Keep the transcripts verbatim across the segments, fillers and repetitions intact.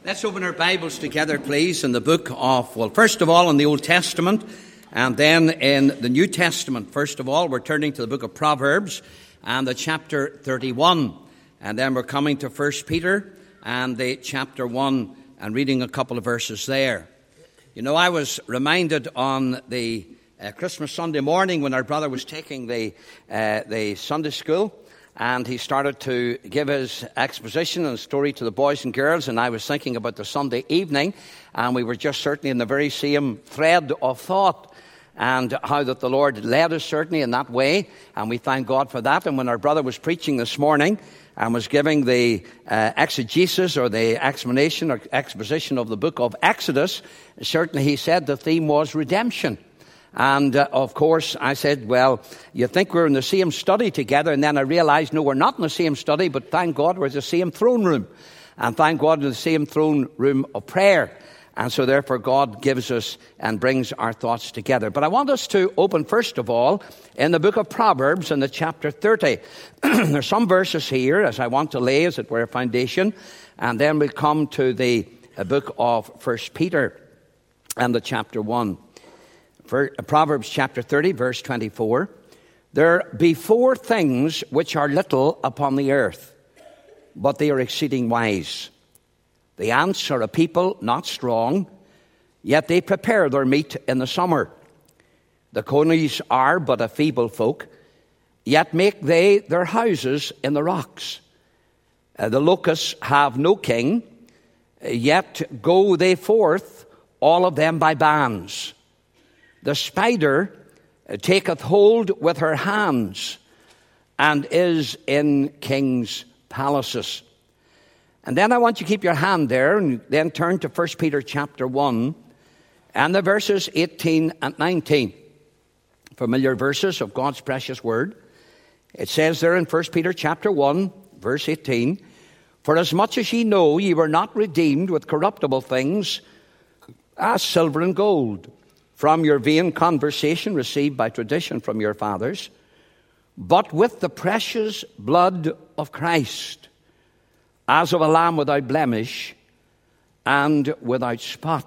Let's open our Bibles together, please, in the book of, well, first of all, in the Old Testament, and then in the New Testament. First of all, we're turning to the book of Proverbs and the chapter thirty-one. And then we're coming to First Peter and the chapter one and reading a couple of verses there. You know, I was reminded on the uh, Christmas Sunday morning when our brother was taking the uh, the Sunday school, and he started to give his exposition and story to the boys and girls, and I was thinking about the Sunday evening, and we were just certainly in the very same thread of thought, and how that the Lord led us certainly in that way, and we thank God for that. And when our brother was preaching this morning and was giving the uh, exegesis or the explanation or exposition of the book of Exodus, certainly he said the theme was redemption. And, uh, of course, I said, well, you think we're in the same study together, and then I realized, no, we're not in the same study, but thank God we're in the same throne room. And thank God we're in the same throne room of prayer. And so, therefore, God gives us and brings our thoughts together. But I want us to open, first of all, in the book of Proverbs in the chapter thirty. There's some verses here, as I want to lay, as it were, a foundation. And then we'll come to the uh, book of First Peter and the chapter one. Proverbs chapter thirty, verse twenty-four. There be four things which are little upon the earth, but they are exceeding wise. The ants are a people not strong, yet they prepare their meat in the summer. The conies are but a feeble folk, yet make they their houses in the rocks. Uh, the locusts have no king, yet go they forth, all of them by bands. The spider taketh hold with her hands, and is in kings' palaces. And then I want you to keep your hand there, and then turn to First Peter chapter one, and the verses eighteen and nineteen. Familiar verses of God's precious word. It says there in First Peter chapter one, verse eighteen, For as much as ye know ye were not redeemed with corruptible things, as silver and gold, from your vain conversation received by tradition from your fathers, but with the precious blood of Christ, as of a lamb without blemish and without spot.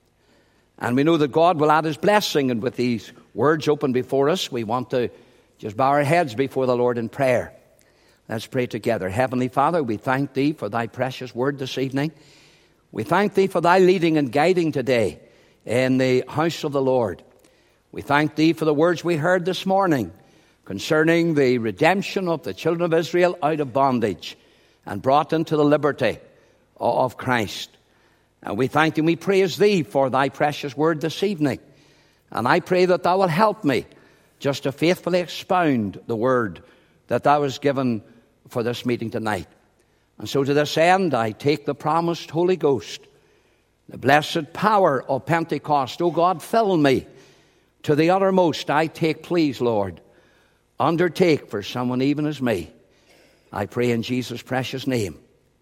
And we know that God will add his blessing, and with these words open before us, we want to just bow our heads before the Lord in prayer. Let's pray together. Heavenly Father, we thank thee for thy precious word this evening. We thank thee for thy leading and guiding today in the house of the Lord. We thank thee for the words we heard this morning concerning the redemption of the children of Israel out of bondage and brought into the liberty of Christ. And we thank thee and we praise thee for thy precious word this evening. And I pray that thou will help me just to faithfully expound the word that thou hast given for this meeting tonight. And so to this end, I take the promised Holy Ghost, the blessed power of Pentecost. O God, fill me to the uttermost. I take, please, Lord, undertake for someone even as me. I pray in Jesus' precious name.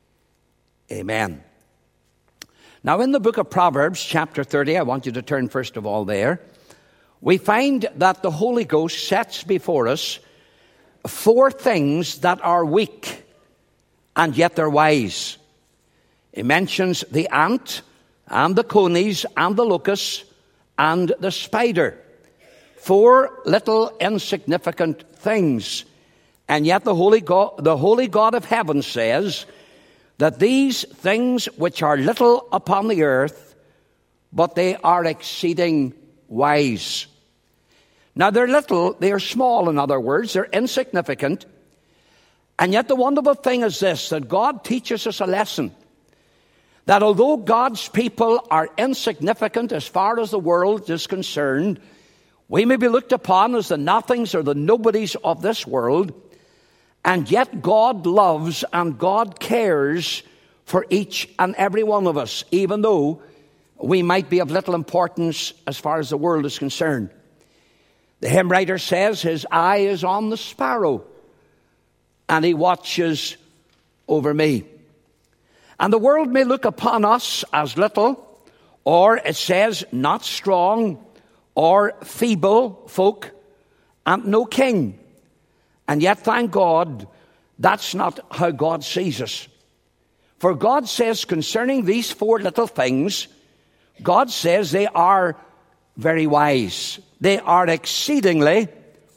Amen. Now, in the book of Proverbs, chapter thirty, I want you to turn first of all there. We find that the Holy Ghost sets before us four things that are weak, and yet they're wise. He mentions the ant, and the conies, and the locusts, and the spider. Four little insignificant things. And yet the Holy God, the Holy God of heaven says that these things which are little upon the earth, but they are exceeding wise. Now they're little, they are small, in other words, they're insignificant. And yet the wonderful thing is this, that God teaches us a lesson. That although God's people are insignificant as far as the world is concerned, we may be looked upon as the nothings or the nobodies of this world, and yet God loves and God cares for each and every one of us, even though we might be of little importance as far as the world is concerned. The hymn writer says his eye is on the sparrow, and he watches over me. And the world may look upon us as little, or it says not strong, or feeble folk, and no king. And yet, thank God, that's not how God sees us. For God says concerning these four little things, God says they are very wise. They are exceedingly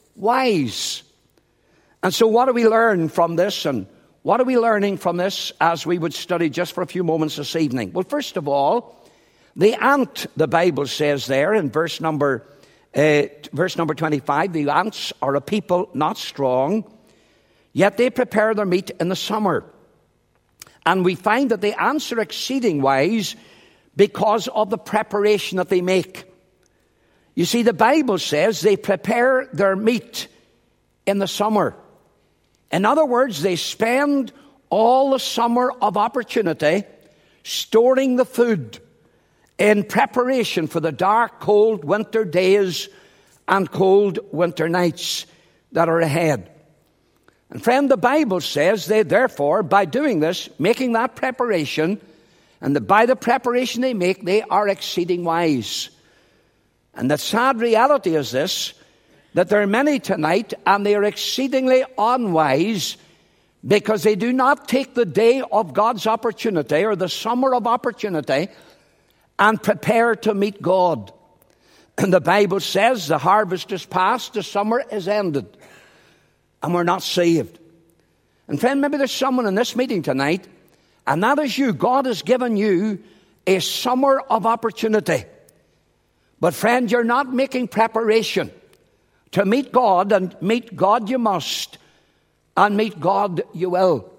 wise. And so what do we learn from this? And what are we learning from this as we would study just for a few moments this evening? Well, first of all, the ant, the Bible says there in verse number uh, verse number twenty-five, the ants are a people not strong, yet they prepare their meat in the summer. And we find that the ants are exceeding wise because of the preparation that they make. You see, the Bible says they prepare their meat in the summer. In other words, they spend all the summer of opportunity storing the food in preparation for the dark, cold winter days and cold winter nights that are ahead. And friend, the Bible says they therefore, by doing this, making that preparation, and the, by the preparation they make, they are exceeding wise. And the sad reality is this, that there are many tonight, and they are exceedingly unwise because they do not take the day of God's opportunity or the summer of opportunity and prepare to meet God. And the Bible says the harvest is past, the summer is ended, and we're not saved. And friend, maybe there's someone in this meeting tonight, and that is you. God has given you a summer of opportunity. But friend, you're not making preparation to meet God, and meet God you must, and meet God you will.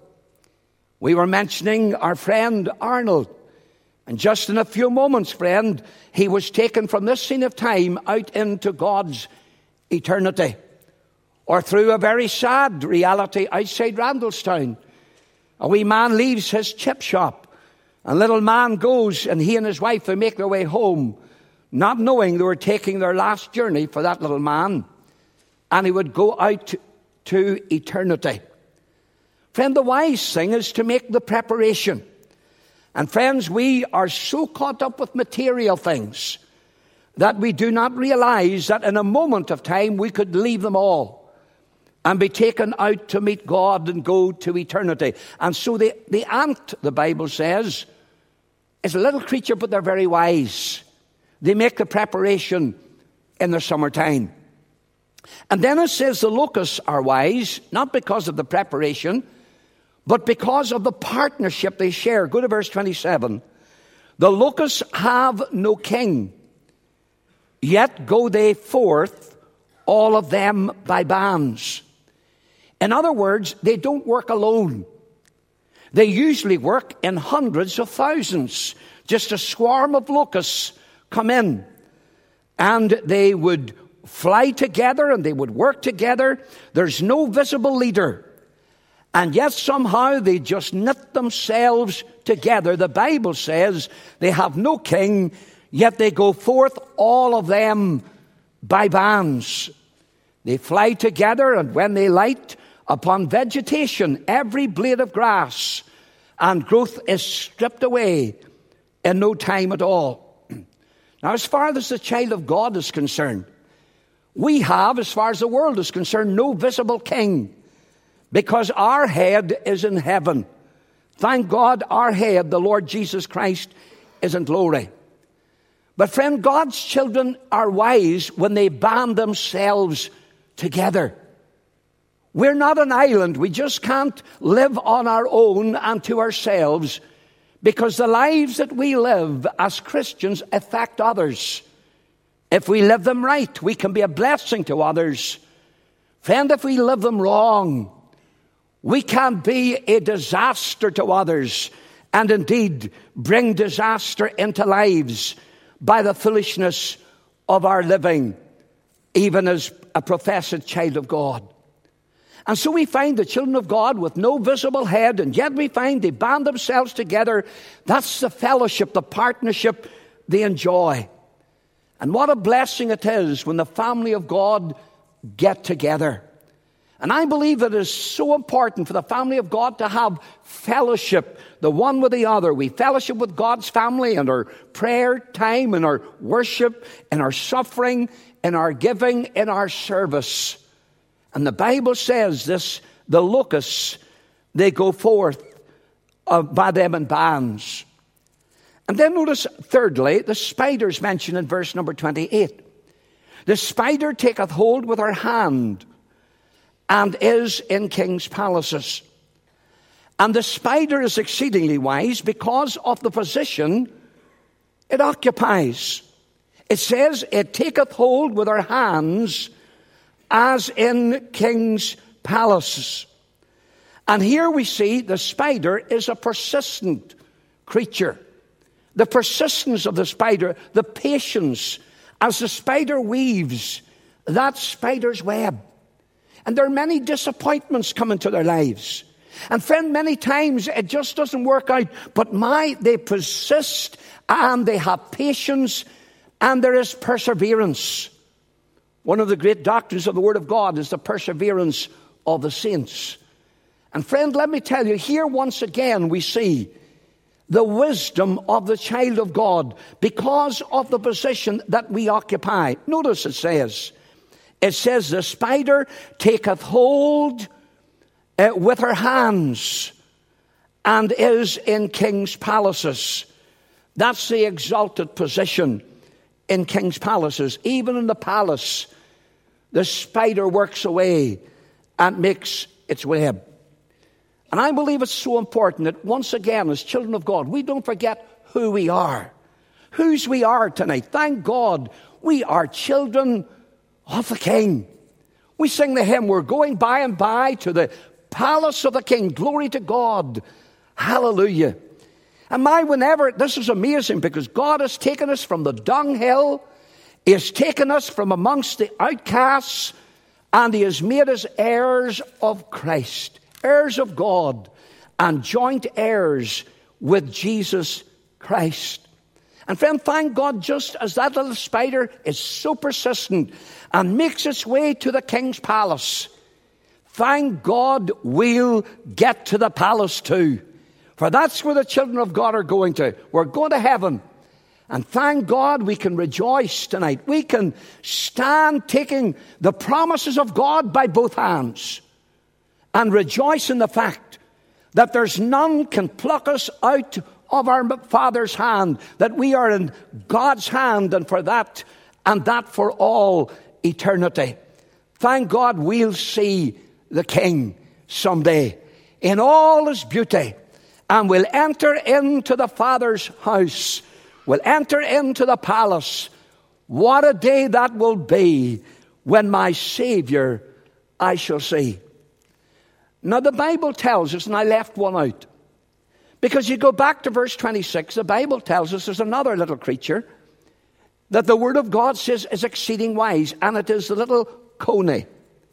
We were mentioning our friend Arnold, and just in a few moments, friend, he was taken from this scene of time out into God's eternity. Or through a very sad reality outside Randallstown. A wee man leaves his chip shop, and little man goes, and he and his wife, they make their way home, not knowing they were taking their last journey for that little man. And he would go out to, to eternity. Friend, the wise thing is to make the preparation. And friends, we are so caught up with material things that we do not realize that in a moment of time we could leave them all and be taken out to meet God and go to eternity. And so the, the ant, the Bible says, is a little creature, but they're very wise. They make the preparation in the summertime. And then it says the locusts are wise, not because of the preparation, but because of the partnership they share. Go to verse twenty-seven. The locusts have no king, yet go they forth, all of them by bands. In other words, they don't work alone. They usually work in hundreds of thousands. Just a swarm of locusts come in, and they would fly together and they would work together. There's no visible leader. And yet somehow they just knit themselves together. The Bible says they have no king, yet they go forth, all of them by bands. They fly together, and when they light upon vegetation, every blade of grass and growth is stripped away in no time at all. Now, as far as the child of God is concerned, we have, as far as the world is concerned, no visible king, because our head is in heaven. Thank God our head, the Lord Jesus Christ, is in glory. But friend, God's children are wise when they band themselves together. We're not an island. We just can't live on our own and to ourselves, because the lives that we live as Christians affect others. If we live them right, we can be a blessing to others. Friend, if we live them wrong, we can be a disaster to others, and indeed bring disaster into lives by the foolishness of our living, even as a professed child of God. And so we find the children of God with no visible head, and yet we find they band themselves together. That's the fellowship, the partnership they enjoy. And what a blessing it is when the family of God get together. And I believe that it is so important for the family of God to have fellowship, the one with the other. We fellowship with God's family in our prayer time, in our worship, in our suffering, in our giving, in our service. And the Bible says this, the locusts, they go forth uh, by them in bands. And then notice, thirdly, the spider's mentioned in verse number twenty-eight. The spider taketh hold with her hand, and is in king's palaces. And the spider is exceedingly wise because of the position it occupies. It says, it taketh hold with her hands, as in king's palaces. And here we see the spider is a persistent creature. The persistence of the spider, the patience, as the spider weaves that spider's web. And there are many disappointments come into their lives. And friend, many times it just doesn't work out. But my, they persist, and they have patience, and there is perseverance. One of the great doctrines of the Word of God is the perseverance of the saints. And friend, let me tell you, here once again we see the wisdom of the child of God because of the position that we occupy. Notice it says, it says, the spider taketh hold uh, with her hands, and is in king's palaces. That's the exalted position in king's palaces. Even in the palace, the spider works away and makes its web. And I believe it's so important that once again, as children of God, we don't forget who we are. Whose we are tonight. Thank God we are children of the King. We sing the hymn, we're going by and by to the palace of the King. Glory to God. Hallelujah. And my, whenever, this is amazing because God has taken us from the dunghill. He has taken us from amongst the outcasts, and He has made us heirs of Christ. Heirs of God, and joint heirs with Jesus Christ. And friend, thank God, just as that little spider is so persistent and makes its way to the king's palace, thank God we'll get to the palace too. For that's where the children of God are going to. We're going to heaven. And thank God we can rejoice tonight. We can stand taking the promises of God by both hands and rejoice in the fact that there's none can pluck us out of our Father's hand, that we are in God's hand, and for that, and that for all eternity. Thank God we'll see the King someday in all His beauty, and we'll enter into the Father's house. We'll enter into the palace. What a day that will be when my Savior I shall see. Now the Bible tells us, and I left one out, because you go back to verse twenty-six, the Bible tells us there's another little creature that the Word of God says is exceeding wise, and it is the little coney.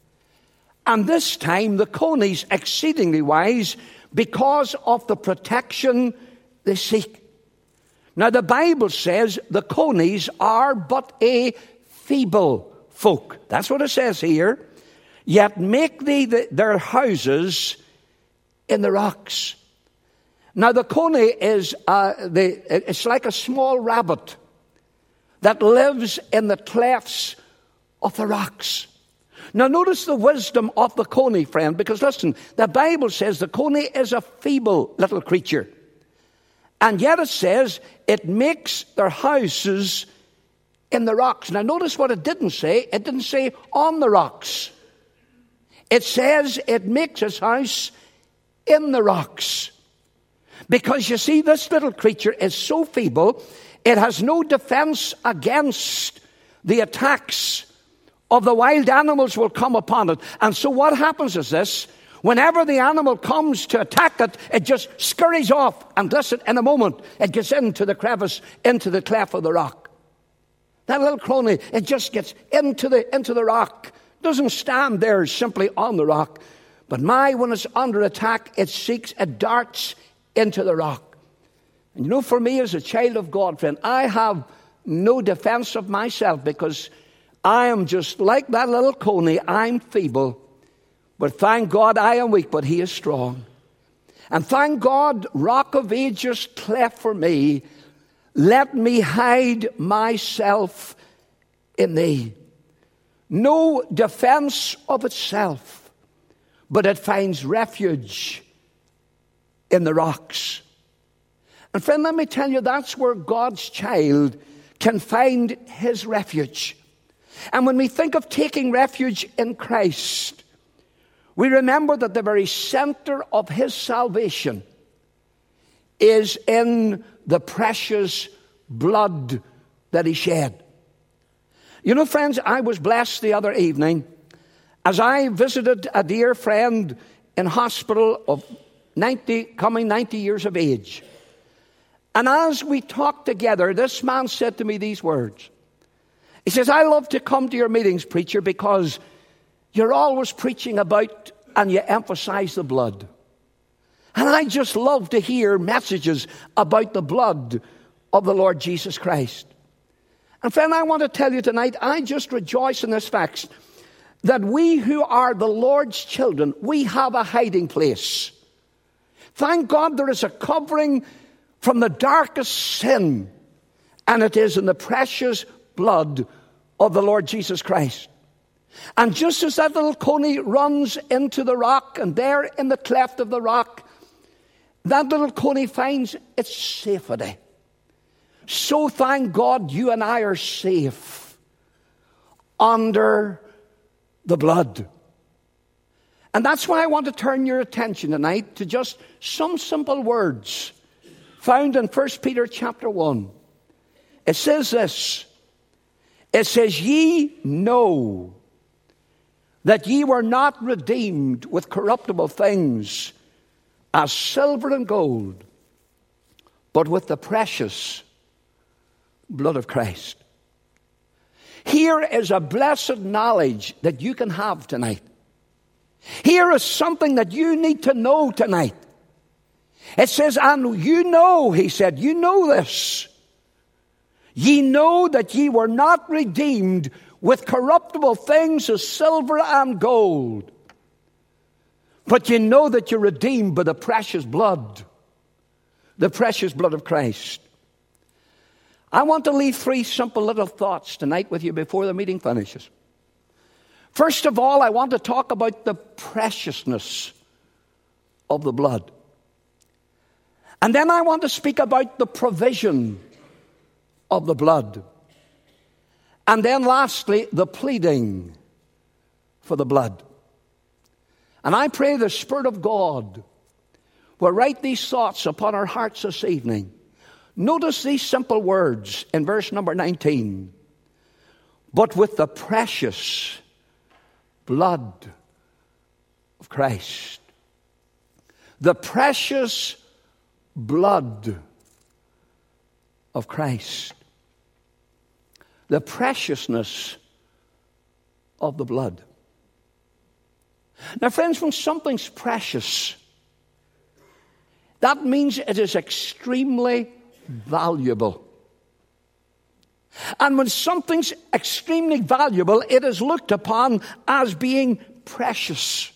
And this time the coney's exceedingly wise because of the protection they seek. Now the Bible says the conies are but a feeble folk. That's what it says here. Yet make they the, their houses in the rocks. Now the coney is, uh, the, it's like a small rabbit that lives in the clefts of the rocks. Now notice the wisdom of the coney, friend, because listen, the Bible says the coney is a feeble little creature. And yet it says it makes their houses in the rocks. Now notice what it didn't say. It didn't say on the rocks. It says it makes its house in the rocks. Because you see, this little creature is so feeble, it has no defense against the attacks of the wild animals will come upon it. And so what happens is this: whenever the animal comes to attack it, it just scurries off, and listen, in a moment, it gets into the crevice, into the cleft of the rock. That little crony, it just gets into the, into the rock. Doesn't stand there simply on the rock. But my, when it's under attack, it seeks, it darts into the rock. And you know, for me as a child of God, friend, I have no defense of myself, because I am just like that little coney. I'm feeble. But thank God I am weak, but He is strong. And thank God, Rock of Ages, cleft for me, let me hide myself in Thee. No defense of itself, but it finds refuge in the rocks. And friend, let me tell you, that's where God's child can find his refuge. And when we think of taking refuge in Christ, we remember that the very center of his salvation is in the precious blood that he shed. You know, friends, I was blessed the other evening as I visited a dear friend in hospital of ninety, coming ninety years of age. And as we talked together, this man said to me these words. He says, I love to come to your meetings, preacher, because you're always preaching about and you emphasize the blood. And I just love to hear messages about the blood of the Lord Jesus Christ. And friend, I want to tell you tonight, I just rejoice in this fact that we who are the Lord's children, we have a hiding place. Thank God there is a covering from the darkest sin, and it is in the precious blood of the Lord Jesus Christ. And just as that little coney runs into the rock, and there in the cleft of the rock, that little coney finds its safety. So thank God you and I are safe under the blood. And that's why I want to turn your attention tonight to just some simple words found in First Peter chapter one. It says this. It says, ye know that ye were not redeemed with corruptible things as silver and gold, but with the precious blood of Christ. Here is a blessed knowledge that you can have tonight. Here is something that you need to know tonight. It says, and you know, he said, you know this. Ye know that ye were not redeemed with corruptible things as silver and gold, but you know that you're redeemed by the precious blood, the precious blood of Christ. I want to leave three simple little thoughts tonight with you before the meeting finishes. First of all, I want to talk about the preciousness of the blood. And then I want to speak about the provision of the blood. And then lastly, the pleading for the blood. And I pray the Spirit of God will write these thoughts upon our hearts this evening. Notice these simple words in verse number nineteen. But with the precious blood of Christ. The precious blood of Christ. The preciousness of the blood. Now, friends, when something's precious, that means it is extremely valuable. And when something's extremely valuable, it is looked upon as being precious.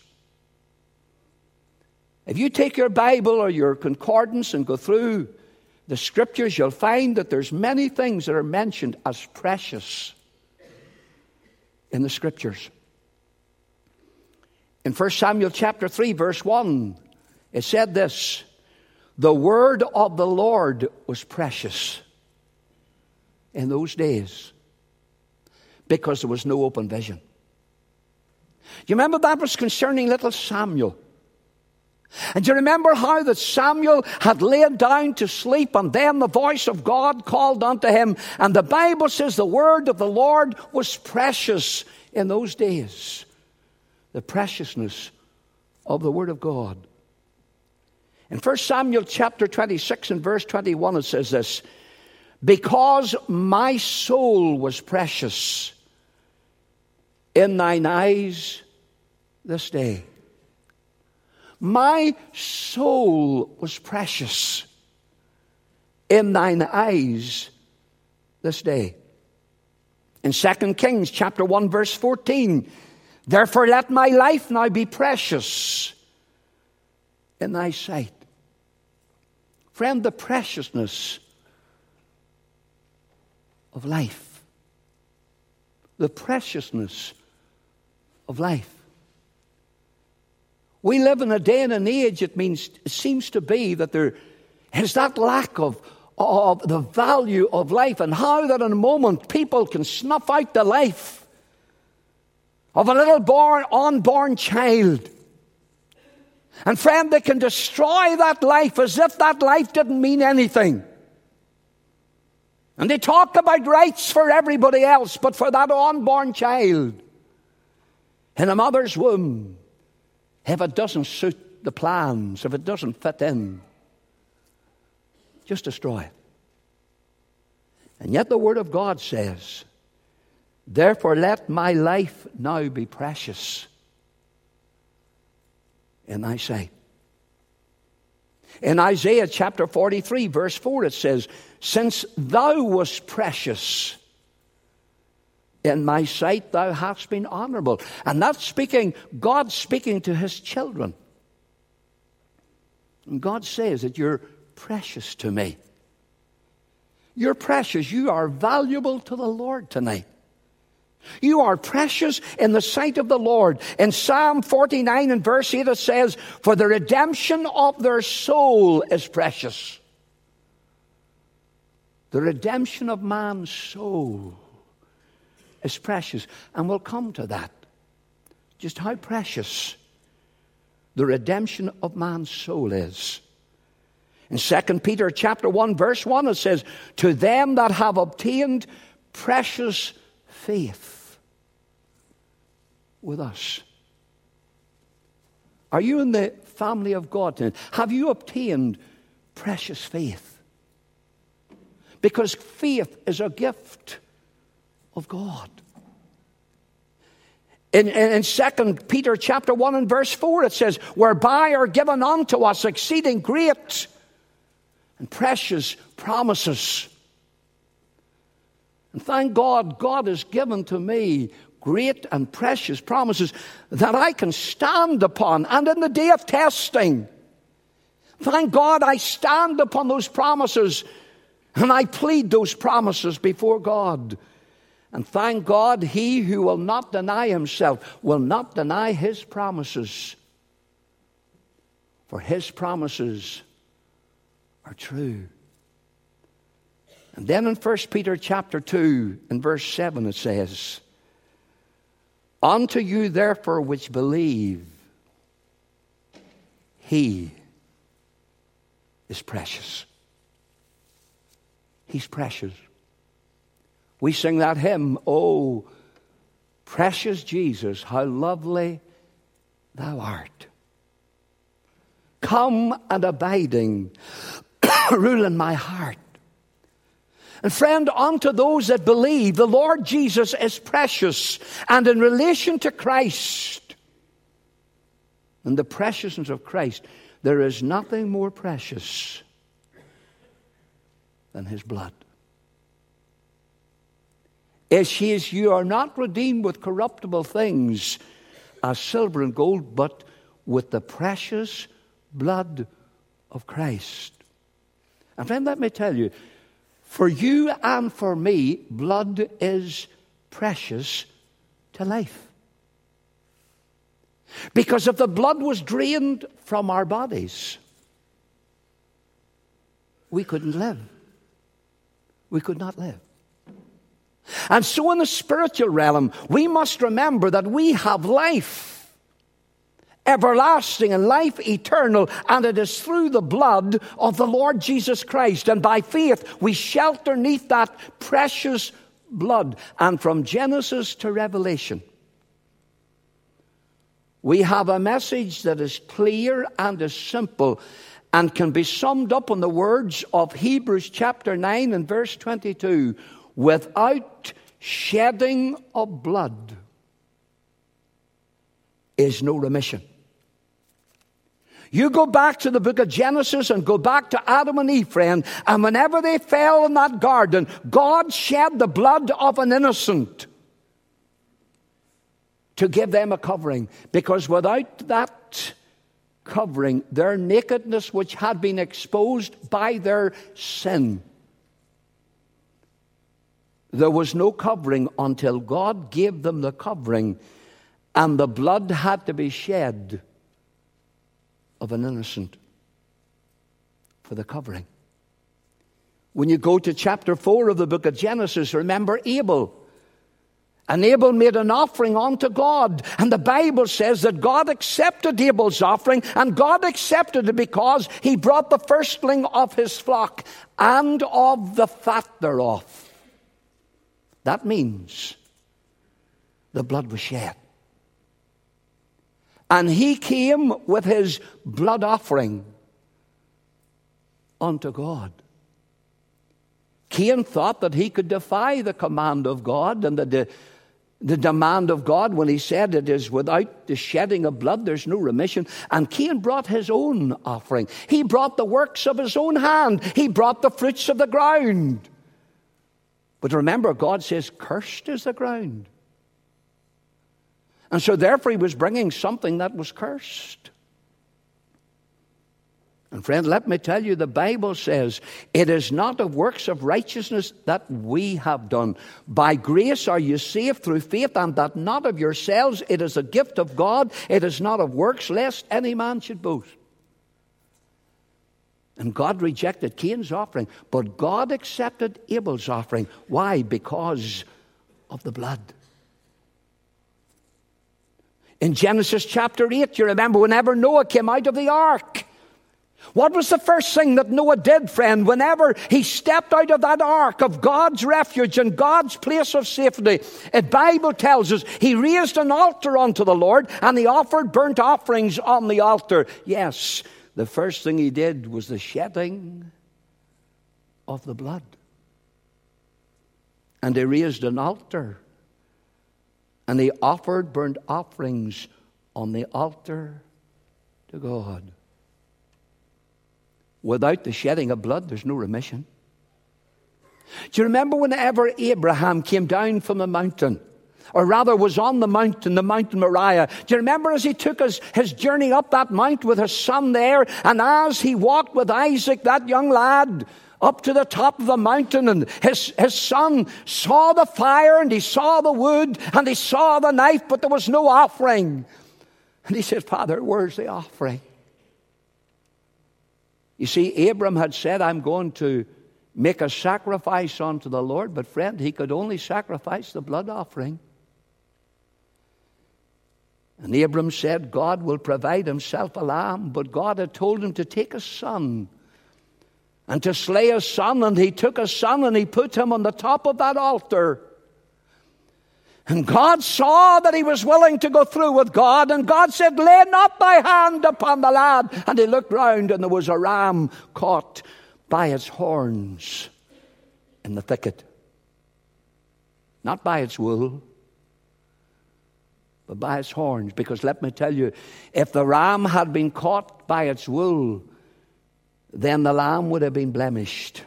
If you take your Bible or your concordance and go through the scriptures, you'll find that there's many things that are mentioned as precious in the scriptures. In First Samuel chapter three, verse one, it said this, the word of the Lord was precious in those days because there was no open vision. You remember that was concerning little Samuel. And do you remember how that Samuel had laid down to sleep, and then the voice of God called unto him, and the Bible says the word of the Lord was precious in those days. The preciousness of the word of God. In First Samuel chapter twenty-six and verse twenty-one it says this, because my soul was precious in thine eyes this day. My soul was precious in thine eyes this day. In Second Kings chapter one verse fourteen, therefore let my life now be precious in thy sight. Friend, the preciousness of life. The preciousness of life. We live in a day and an age, it means, it seems to be that there is that lack of, of the value of life, and how that in a moment people can snuff out the life of a little born, unborn child. And friend, they can destroy that life as if that life didn't mean anything. And they talk about rights for everybody else, but for that unborn child in a mother's womb, if it doesn't suit the plans, if it doesn't fit in, just destroy it. And yet the Word of God says, therefore let my life now be precious in thy sight. In Isaiah chapter forty-three, verse four, it says, since thou wast precious in my sight, thou hast been honorable. And that's speaking, God speaking to his children. And God says that you're precious to me. You're precious. You are valuable to the Lord tonight. You are precious in the sight of the Lord. In Psalm forty-nine and verse eight it says, for the redemption of their soul is precious. The redemption of man's soul is precious. And we'll come to that. Just how precious the redemption of man's soul is. In Second Peter chapter one verse one it says, to them that have obtained precious faith with us. Are you in the family of God tonight? Have you obtained precious faith? Because faith is a gift of God. In, in, in Second Peter chapter one and verse four it says, whereby are given unto us exceeding great and precious promises. And thank God, God has given to me great and precious promises that I can stand upon. And in the day of testing, thank God I stand upon those promises and I plead those promises before God. And thank God, he who will not deny himself will not deny his promises. For his promises are true. And then in First Peter chapter two and verse seven it says, unto you therefore which believe, he is precious. He's precious. We sing that hymn, oh, precious Jesus, how lovely thou art. Come and abiding, rule in my heart. And friend, unto those that believe, the Lord Jesus is precious. And in relation to Christ and the preciousness of Christ, there is nothing more precious than his blood. It says, you are not redeemed with corruptible things as silver and gold, but with the precious blood of Christ. And friend, let me tell you, for you and for me, blood is precious to life. Because if the blood was drained from our bodies, we couldn't live. We could not live. And so in the spiritual realm, we must remember that we have life, everlasting and life eternal, and it is through the blood of the Lord Jesus Christ. And by faith, we shelter neath that precious blood. And from Genesis to Revelation, we have a message that is clear and is simple and can be summed up in the words of Hebrews chapter nine and verse twenty-two. Without shedding of blood is no remission. You go back to the book of Genesis and go back to Adam and Eve, friend, and whenever they fell in that garden, God shed the blood of an innocent to give them a covering. Because without that covering, their nakedness, which had been exposed by their sin, there was no covering until God gave them the covering, and the blood had to be shed of an innocent for the covering. When you go to chapter four of the book of Genesis, remember Abel. And Abel made an offering unto God. And the Bible says that God accepted Abel's offering, and God accepted it because he brought the firstling of his flock and of the fat thereof. That means the blood was shed. And he came with his blood offering unto God. Cain thought that he could defy the command of God and the, the, the demand of God when he said it is without the shedding of blood there's no remission. And Cain brought his own offering. He brought the works of his own hand. He brought the fruits of the ground. But remember, God says, cursed is the ground. And so therefore he was bringing something that was cursed. And friend, let me tell you, the Bible says, it is not of works of righteousness that we have done. By grace are you saved through faith, and that not of yourselves. It is a gift of God. It is not of works, lest any man should boast. And God rejected Cain's offering, but God accepted Abel's offering. Why? Because of the blood. In Genesis chapter eight, you remember whenever Noah came out of the ark, what was the first thing that Noah did, friend? Whenever he stepped out of that ark of God's refuge and God's place of safety, the Bible tells us he raised an altar unto the Lord and he offered burnt offerings on the altar. Yes, the first thing he did was the shedding of the blood. And he raised an altar and he offered burnt offerings on the altar to God. Without the shedding of blood, there's no remission. Do you remember whenever Abraham came down from the mountain, or rather was on the mountain, the mountain Moriah? Do you remember as he took his, his journey up that mount with his son there, and as he walked with Isaac, that young lad, up to the top of the mountain, and his, his son saw the fire, and he saw the wood, and he saw the knife, but there was no offering. And he said, Father, where's the offering? You see, Abram had said, I'm going to make a sacrifice unto the Lord. But friend, he could only sacrifice the blood offering. And Abram said, God will provide himself a lamb. But God had told him to take a son and to slay a son. And he took a son and he put him on the top of that altar. And God saw that he was willing to go through with God. And God said, lay not thy hand upon the lad. And he looked round and there was a ram caught by its horns in the thicket. Not by its wool, but by its horns. Because let me tell you, if the ram had been caught by its wool, then the lamb would have been blemished.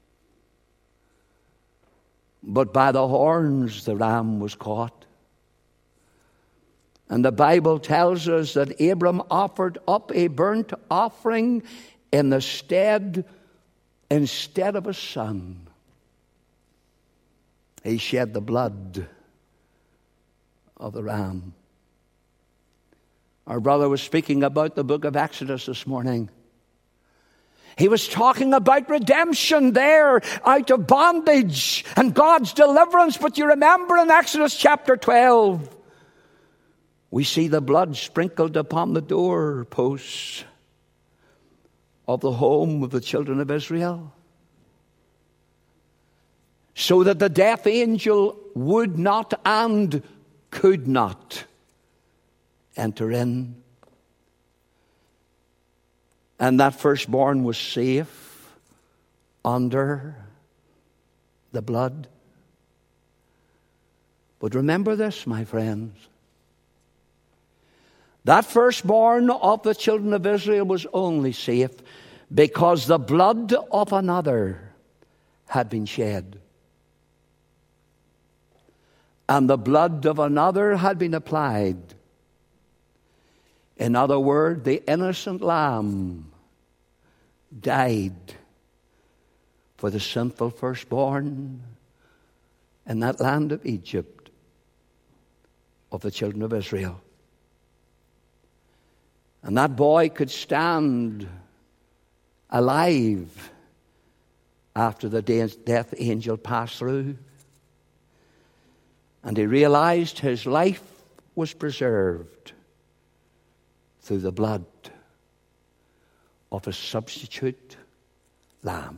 But by the horns the ram was caught. And the Bible tells us that Abram offered up a burnt offering in the stead, instead of a son. He shed the blood of the ram. Our brother was speaking about the book of Exodus this morning. He was talking about redemption there, out of bondage, and God's deliverance. But you remember in Exodus chapter twelve, we see the blood sprinkled upon the doorposts of the home of the children of Israel, so that the death angel would not and could not enter in. And that firstborn was safe under the blood. But remember this, my friends. That firstborn of the children of Israel was only safe because the blood of another had been shed. And the blood of another had been applied. In other words, the innocent lamb died for the sinful firstborn in that land of Egypt of the children of Israel. And that boy could stand alive after the death angel passed through. And he realized his life was preserved through the blood of a substitute lamb.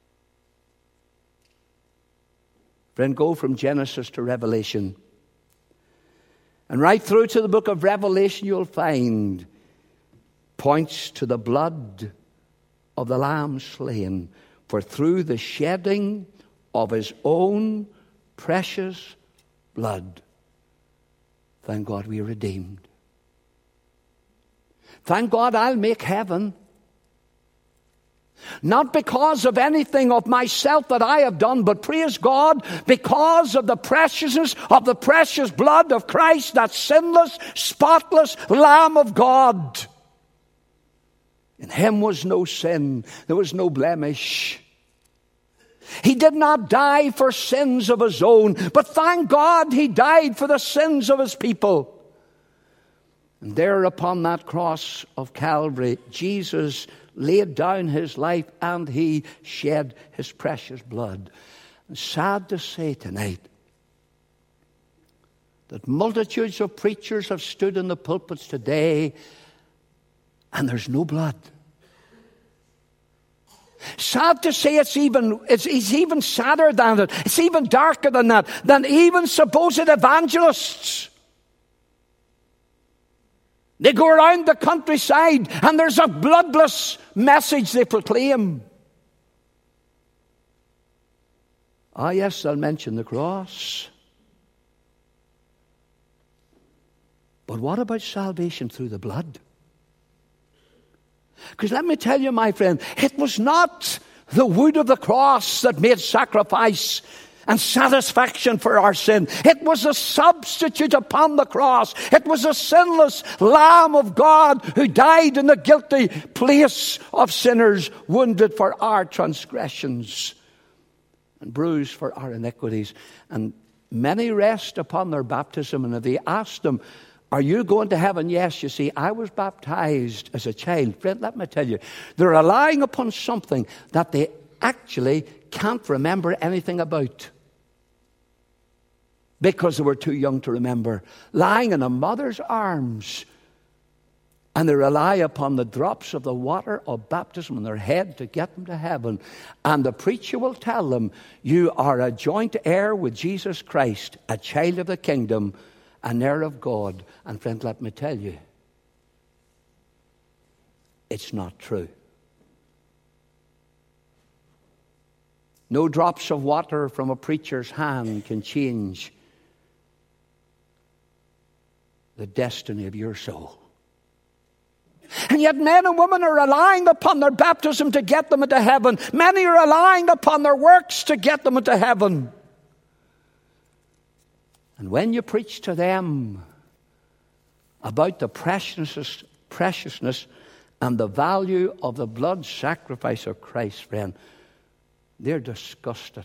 Friend, go from Genesis to Revelation. And right through to the book of Revelation, you'll find points to the blood of the Lamb slain. For through the shedding of his own precious blood, thank God we are redeemed. Thank God I'll make heaven. Not because of anything of myself that I have done, but praise God, because of the preciousness of the precious blood of Christ, that sinless, spotless Lamb of God. In him was no sin. There was no blemish. He did not die for sins of his own, but thank God he died for the sins of his people. And there upon that cross of Calvary, Jesus laid down his life and he shed his precious blood. And sad to say tonight that multitudes of preachers have stood in the pulpits today and there's no blood. Sad to say it's even, it's, it's even sadder than that. It's even darker than that, than even supposed evangelists. They go around the countryside and there's a bloodless message they proclaim. Ah, yes, they'll mention the cross. But what about salvation through the blood? Because let me tell you, my friend, it was not the wood of the cross that made sacrifice and satisfaction for our sin. It was a substitute upon the cross. It was a sinless Lamb of God who died in the guilty place of sinners, wounded for our transgressions and bruised for our iniquities. And many rest upon their baptism, and if they asked them, are you going to heaven? Yes, you see, I was baptized as a child. Friend, let me tell you, they're relying upon something that they actually can't remember anything about, because they were too young to remember. Lying in a mother's arms, and they rely upon the drops of the water of baptism on their head to get them to heaven. And the preacher will tell them, you are a joint heir with Jesus Christ, a child of the kingdom, an heir of God. And friend, let me tell you, it's not true. No drops of water from a preacher's hand can change the destiny of your soul. And yet men and women are relying upon their baptism to get them into heaven. Many are relying upon their works to get them into heaven. And when you preach to them about the preciousness, preciousness and the value of the blood sacrifice of Christ, friend, they're disgusted.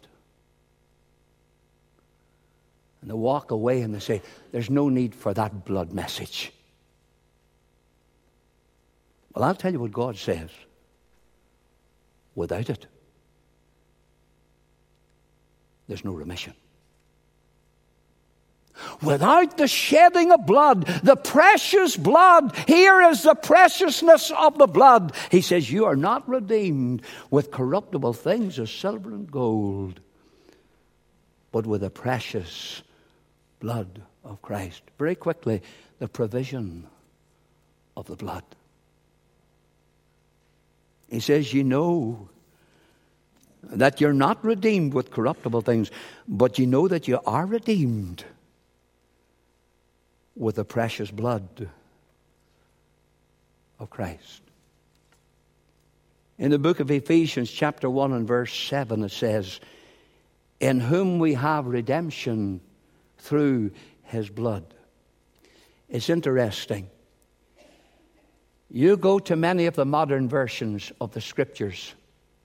And they walk away and they say, there's no need for that blood message. Well, I'll tell you what God says. Without it, there's no remission. Without the shedding of blood, the precious blood, here is the preciousness of the blood. He says, you are not redeemed with corruptible things as silver and gold, but with the precious blood of Christ. Very quickly, the provision of the blood. He says, you know that you're not redeemed with corruptible things, but you know that you are redeemed with the precious blood of Christ. In the book of Ephesians chapter one and verse seven, it says, in whom we have redemption through his blood. It's interesting. You go to many of the modern versions of the scriptures.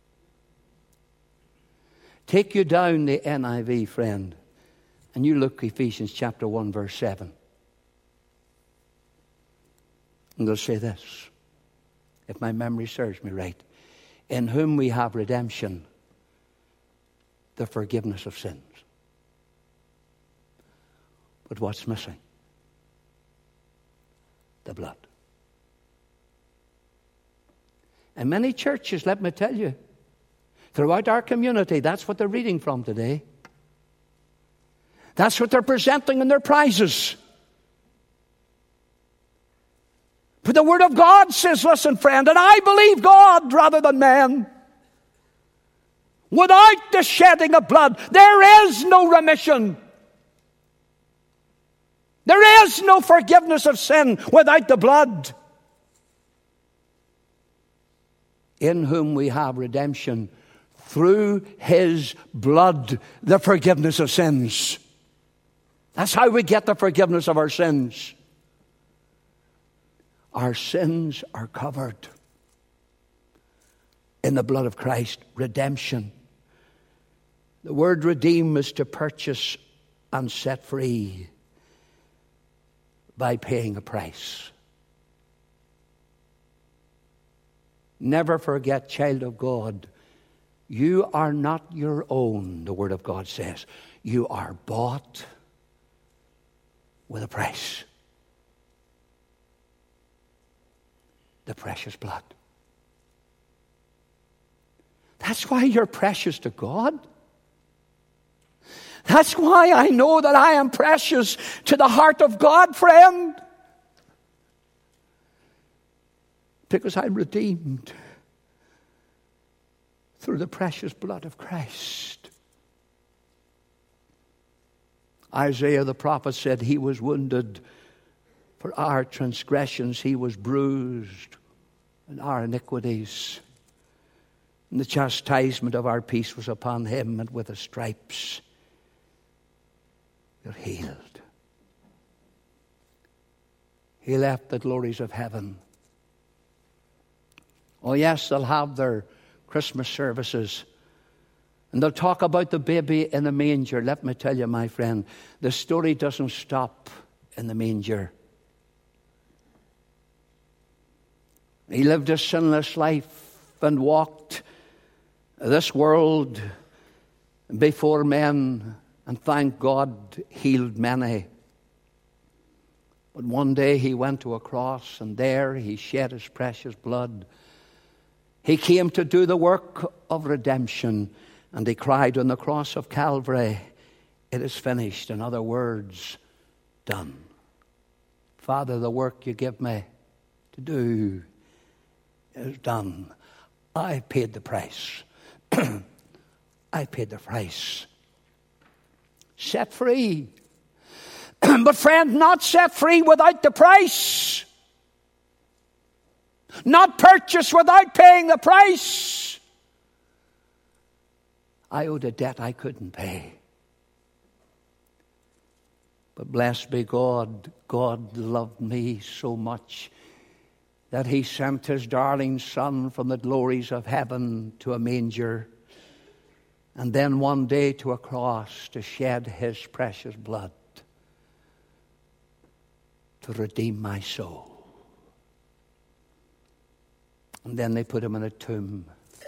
Take you down the N I V, friend, and you look Ephesians chapter one verse seven. And they'll say this, if my memory serves me right, in whom we have redemption, the forgiveness of sins. But what's missing? The blood. And many churches, let me tell you, throughout our community, that's what they're reading from today. That's what they're presenting in their prizes. But the Word of God says, listen, friend, and I believe God rather than man. Without the shedding of blood, there is no remission. There is no forgiveness of sin without the blood. In whom we have redemption through His blood, the forgiveness of sins. That's how we get the forgiveness of our sins. Our sins are covered in the blood of Christ. Redemption. The word redeem is to purchase and set free by paying a price. Never forget, child of God, you are not your own, the Word of God says. You are bought with a price. The precious blood. That's why you're precious to God. That's why I know that I am precious to the heart of God, friend. Because I'm redeemed through the precious blood of Christ. Isaiah the prophet said, He was wounded for our transgressions, He was bruised and our iniquities. And the chastisement of our peace was upon Him, and with the stripes you're healed. He left the glories of heaven. Oh yes, they'll have their Christmas services. And they'll talk about the baby in the manger. Let me tell you, my friend, the story doesn't stop in the manger. He lived a sinless life and walked this world before men, and thank God healed many. But one day He went to a cross, and there He shed His precious blood. He came to do the work of redemption, and He cried on the cross of Calvary, it is finished. In other words, done. Father, the work You give me to do is done. I paid the price. I paid the price. Set free. But friend, not set free without the price. Not purchased without paying the price. I owed a debt I couldn't pay. But blessed be God, God loved me so much that He sent His darling Son from the glories of heaven to a manger, and then one day to a cross to shed His precious blood to redeem my soul. And then they put Him in a tomb.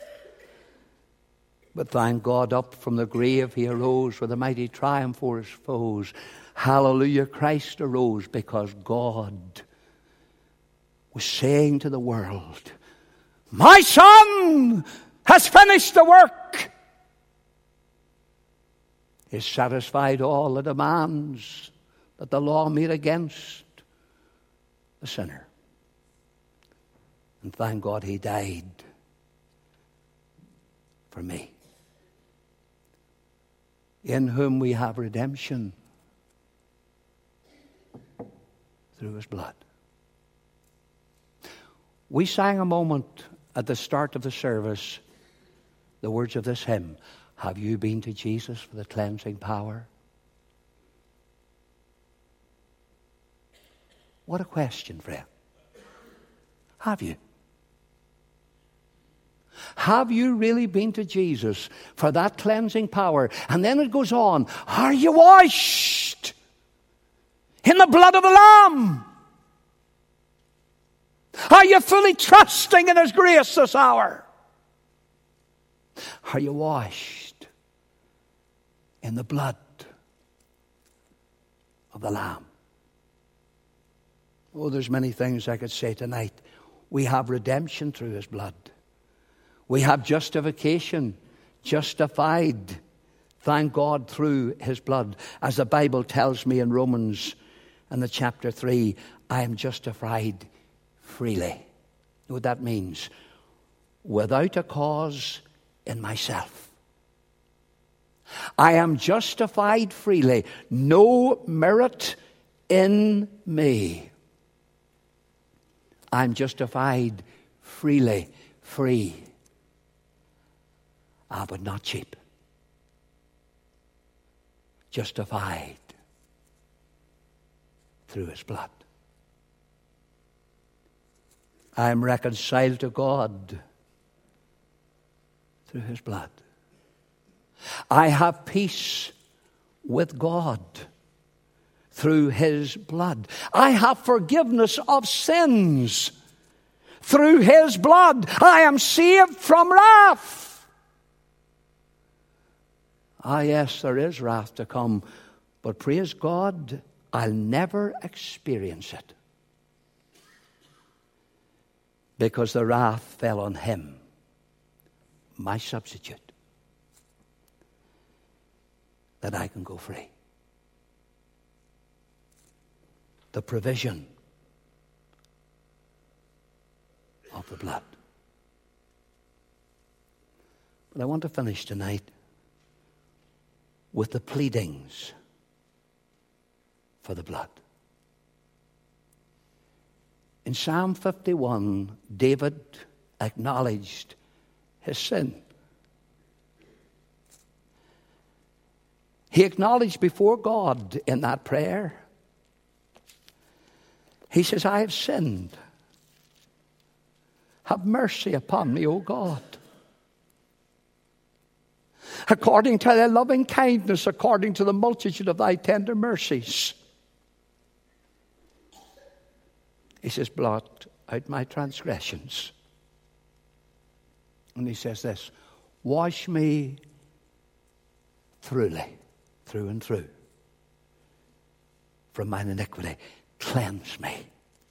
But thank God, up from the grave He arose with a mighty triumph over His foes. Hallelujah, Christ arose because God was saying to the world, my Son has finished the work. He's satisfied all the demands that the law made against the sinner. And thank God He died for me. In whom we have redemption through His blood. We sang a moment at the start of the service the words of this hymn. Have you been to Jesus for the cleansing power? What a question, friend. Have you? Have you really been to Jesus for that cleansing power? And then it goes on. Are you washed in the blood of the Lamb? Are you fully trusting in His grace this hour? Are you washed in the blood of the Lamb? Oh, there's many things I could say tonight. We have redemption through His blood. We have justification, justified, thank God, through His blood. As the Bible tells me in Romans in the chapter three, I am justified freely. You know what that means? Without a cause in myself. I am justified freely. No merit in me. I'm justified freely, free. Ah, but not cheap. Justified through His blood. I am reconciled to God through His blood. I have peace with God through His blood. I have forgiveness of sins through His blood. I am saved from wrath. Ah, yes, there is wrath to come, but praise God, I'll never experience it. Because the wrath fell on Him, my substitute, that I can go free. The provision of the blood. But I want to finish tonight with the pleadings for the blood. In Psalm fifty-one, David acknowledged his sin. He acknowledged before God in that prayer. He says, I have sinned. Have mercy upon me, O God. According to thy loving kindness, according to the multitude of thy tender mercies. He says, blot out my transgressions. And he says this, wash me thoroughly, through and through, from mine iniquity. Cleanse me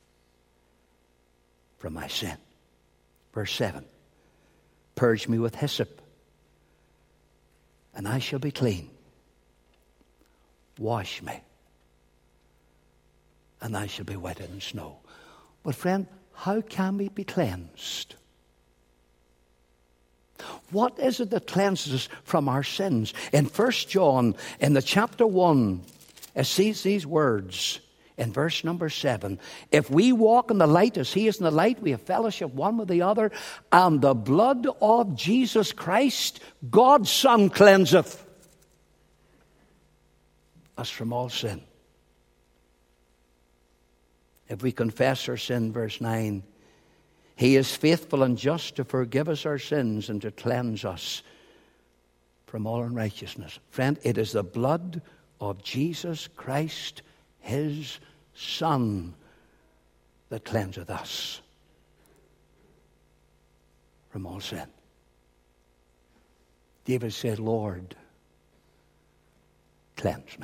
from my sin. Verse seven, purge me with hyssop, and I shall be clean. Wash me, and I shall be whiter than snow. But friend, how can we be cleansed? What is it that cleanses us from our sins? In First John, in the chapter one, it says these words in verse number seven. If we walk in the light as He is in the light, we have fellowship one with the other, and the blood of Jesus Christ, God's Son, cleanseth us from all sin. If we confess our sin, verse nine, He is faithful and just to forgive us our sins and to cleanse us from all unrighteousness. Friend, it is the blood of Jesus Christ, His Son, that cleanseth us from all sin. David said, Lord, cleanse me.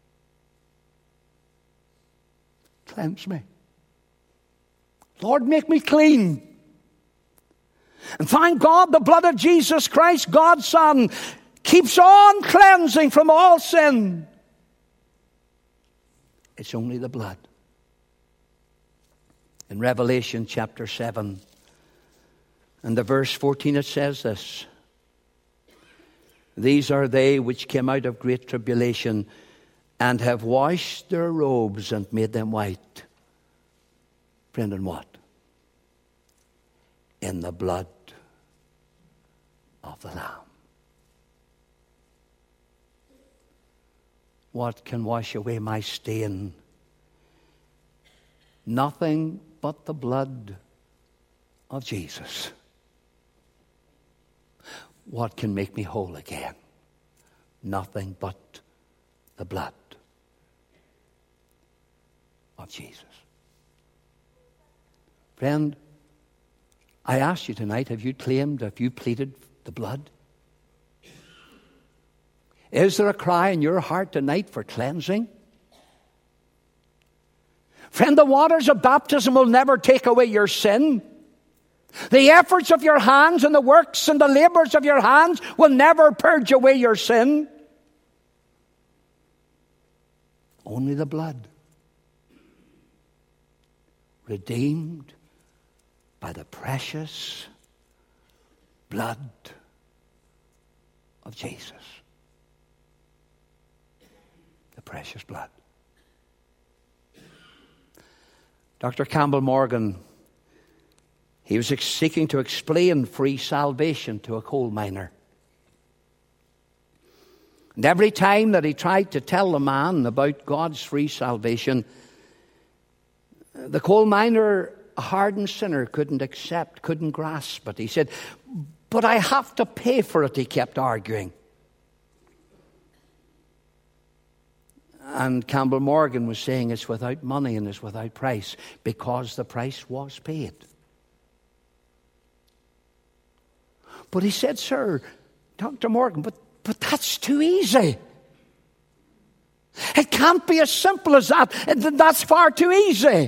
Cleanse me. Lord, make me clean. And thank God the blood of Jesus Christ, God's Son, keeps on cleansing from all sin. It's only the blood. In Revelation chapter seven, and the verse fourteen, it says this. These are they which came out of great tribulation and have washed their robes and made them white. Friend, in what? In the blood of the Lamb. What can wash away my stain? Nothing but the blood of Jesus. What can make me whole again? Nothing but the blood of Jesus. Friend, I ask you tonight, have you claimed, have you pleaded the blood? Is there a cry in your heart tonight for cleansing? Friend, the waters of baptism will never take away your sin. The efforts of your hands and the works and the labors of your hands will never purge away your sin. Only the blood, redeemed by the precious blood of Jesus. The precious blood. Doctor Campbell Morgan, he was seeking to explain free salvation to a coal miner. And every time that he tried to tell the man about God's free salvation, the coal miner, a hardened sinner, couldn't accept, couldn't grasp it. He said, but I have to pay for it, he kept arguing. And Campbell Morgan was saying it's without money and it's without price, because the price was paid. But he said, sir, Doctor Morgan, but, but that's too easy. It can't be as simple as that. That's far too easy.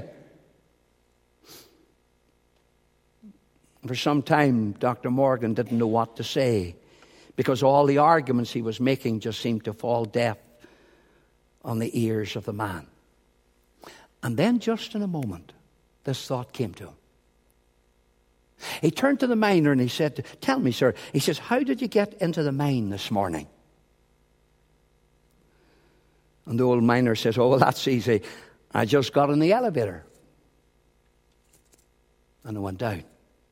For some time, Doctor Morgan didn't know what to say, because all the arguments he was making just seemed to fall deaf on the ears of the man. And then just in a moment, this thought came to him. He turned to the miner and he said, tell me, sir, he says, how did you get into the mine this morning? And the old miner says, oh, well, that's easy. I just got in the elevator. And I went down.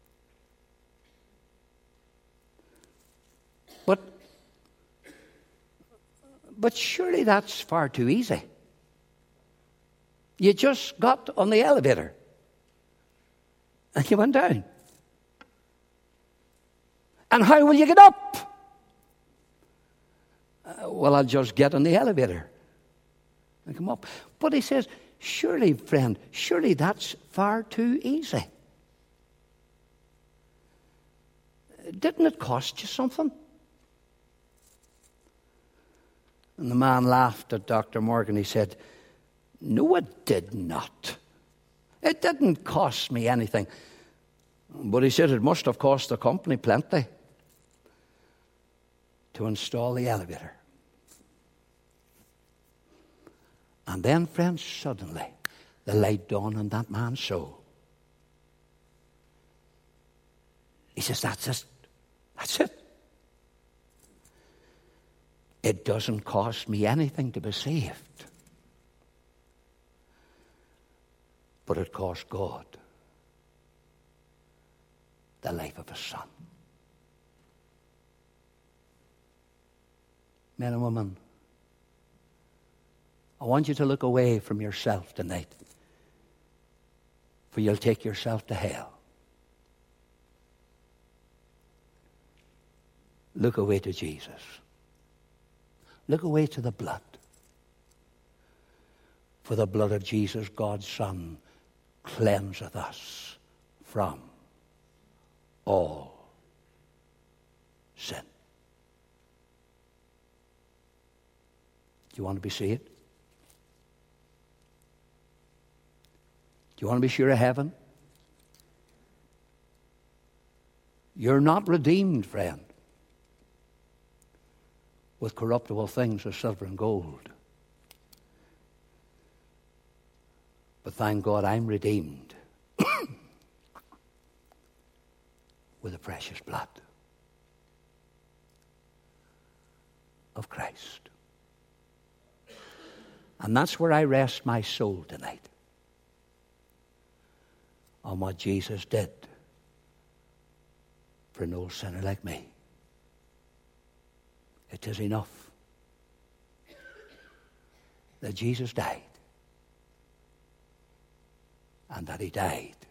But, but surely that's far too easy. You just got on the elevator. And you went down. And how will you get up? Uh, well, I'll just get on the elevator and come up. But he says, surely, friend, surely that's far too easy. Didn't it cost you something? And the man laughed at Doctor Morgan. He said, no, it did not. It didn't cost me anything. But he said it must have cost the company plenty to install the elevator. And then, friends, suddenly the light dawned on that man's soul. He says, that's it. That's it. It doesn't cost me anything to be saved. But it cost God the life of His Son. Men and women, I want you to look away from yourself tonight, for you'll take yourself to hell. Look away to Jesus. Look away to the blood. For the blood of Jesus, God's Son, cleanseth us from all sin. Do you want to be saved? Do you want to be sure of heaven? You're not redeemed, friend, with corruptible things of silver and gold. But thank God I'm redeemed with the precious blood of Christ. And that's where I rest my soul tonight, on what Jesus did for an old sinner like me. It is enough that Jesus died, and that He died